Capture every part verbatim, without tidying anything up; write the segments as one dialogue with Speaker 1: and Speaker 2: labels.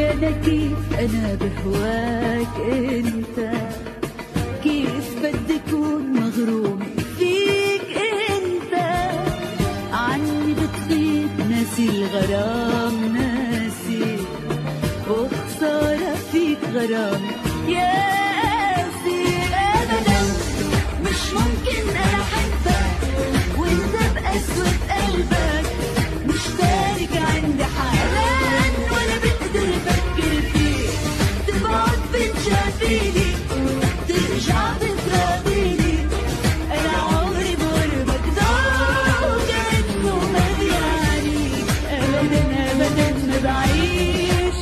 Speaker 1: انا كيف انا بهواك انت، كيف بدي كون مغرومة فيك انت، عني بتغيب ناسي الغرام ناسي، وخسارة فيك غرامي يا قاسي. ابدا مش ممكن انا احبك وانت بقسوة قلبك، مش تارك عندي حنان ولا بقدر افكر فيك، تبعد بتجافيني ترجع بتراضيني، انا عمري بقربك ضاع وكأنه ما بيعنيك، ابدا ابدا ما بعيش.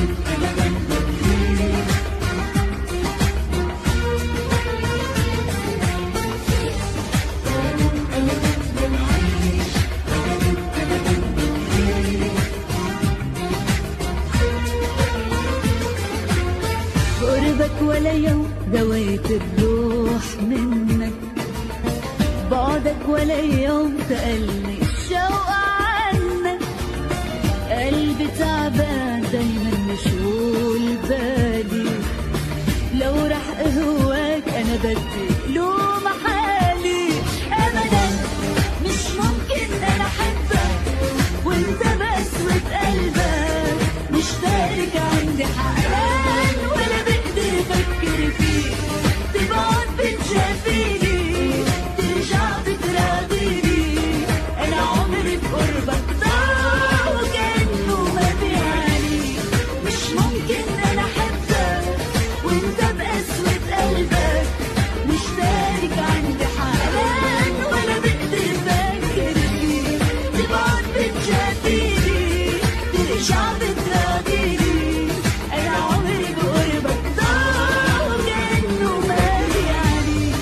Speaker 1: قربك ولا يوم دويت الروح منك، بعدك ولا يوم سألني الشوق عنك، قلبي تعبان دايما مشغول بالي، لو رح اهواك انا بدي لوم حالي. ابدا مش ممكن انا احبك وانت بقسوة قلبك، مش تارك عندي حنان ولا بقدر افكر فيك، تبعد بتجافيني ترجع بتراضيني، انا عمري بقربك ضاع وكأنه ما بيعنيك، مش ممكن انا احبك وانت بقسوة قلبك، مش تارك عندي حنان ولا بقدر افكر فيك، تبعد بتجافيني ترجع بتراضيني، انا عمري بقربك ضاع وكأنه ما بيعنيك.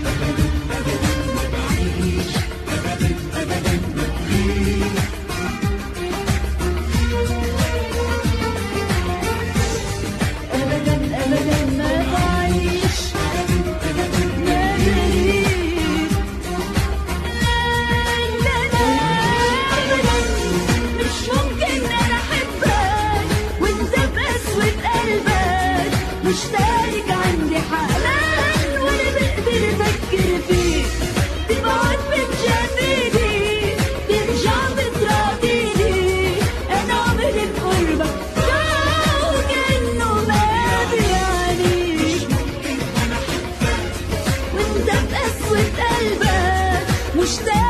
Speaker 1: ابدا ابدا ما بعيش ما بريد، لا لا ابدا مش ممكن انا احبك وانت بقسوة قلبك، مش تارك عندي حنان ولا بقدر افكر فيك، تبعد بتجافيني ترجع بتراضيني، انا عمري بقربك ضاع وكأنه ما بيعنيش، وانت بقسوة قلبك مش تارك